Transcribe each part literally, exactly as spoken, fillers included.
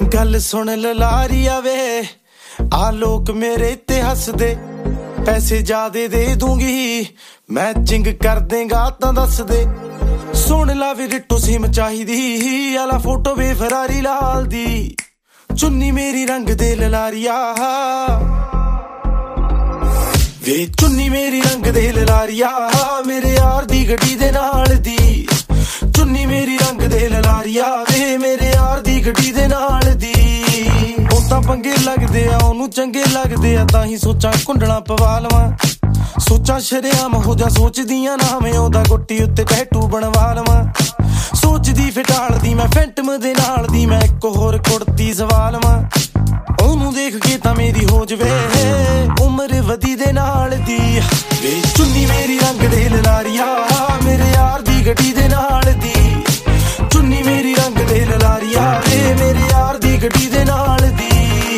गल सुन ललारिया वे आ लोग मेरे ते हसदे पैसे ज्यादा दे दूंगी मैचिंग कर देगा तां दस दे सुन ला वे रिट्टो सिम चाहिदी आला फोटो वे फरारी लाल दी चुन्नी मेरी रंग दे ललारिया वे चुन्नी मेरी रंग दे ललारिया मेरे यार दी गड्डी दे नाल दी चुन्नी मेरी रंग दे ललारिया वे मेरे यार दी गड्डी दे नाल दी ओ तां पंगे लगदे आ ओनू चंगे लगदे आ तां ही सोचां कुंडला पवा लवां सोचां शरेआम हो जा सोचदियां ना मैं ओदा गोट्टी उत्ते टैटू बनवा लवां सोचदी फिटाल दी मैं फैंटम दे नाल दी मैं इक होर कुड़ती सवाल वां ओनू देख के तां मेरी हो जवे उम्र वधी दे नाल दी वे चुन्नी मेरी रंग दे ललारिया मेरे यार दी गड्डी दे नाल दी चुन्नी मेरी रंग दे ललारिया वे मेरे यार दी गड्डी दे नाल दी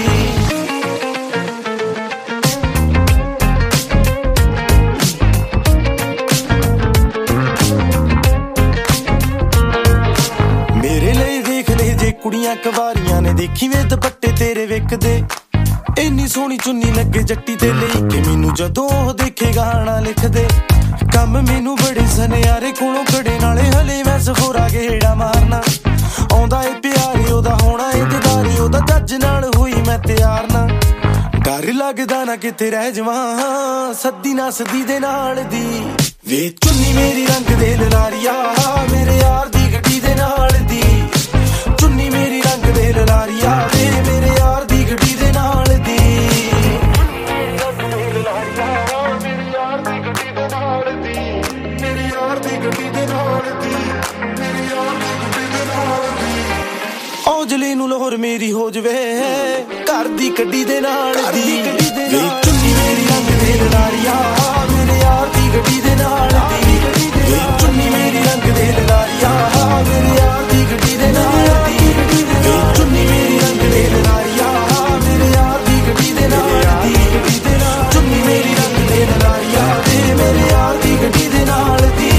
मेरे लिए देख ले जे कुड़ियां कवारियां ने देखी वे दुपट्टे तेरे विकदे इन्नी सोहनी चुन्नी लगे जट्टी ते लेके मैनू जदों देखे गाना लिख दे कम मैनू बड़े सनियारे कोलों खड़े नाले हले मैं सफोरा गेड़ा मारना आउंदा ए प्यारे ओदा होना ए दीदारी ओदा जज नाल होई मैं तैयार ना डर लगदा ना किते रह जावां सद्दी ना सदी दे नाल दी वे चुन्नी मेरी रंग दे ललारिया मेरे यार दी गड्डी दे नाल दी चुन्नी मेरी रंग दे ललारिया वे मेरे यार दी गड्डी दे नाल दी औजले नू लाहौर मेरी हो जवे घर दी गड्डी दे नाल दी वे चुन्नी मेरी रंग दे ललारिया मेरे यार दी गड्डी दे नाल दी वे चुन्नी मेरी रंग दे ललारिया मेरे यार दी गड्डी दे नाल दी वे चुन्नी मेरी रंग दे ललारिया मेरे यार दी गड्डी दे नाल दी चुन्नी मेरी रंग दे ललारिया वे मेरे यार दी गड्डी दे नाल दी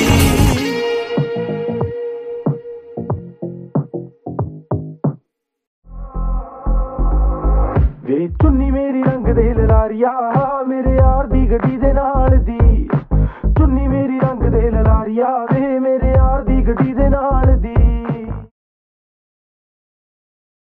वे चुन्नी मेरी रंग दे ललारिया मेरे यार दी गड्डी दे नाल दी चुन्नी मेरी रंग दे ललारिया वे मेरे यार दी गड्डी दे नाल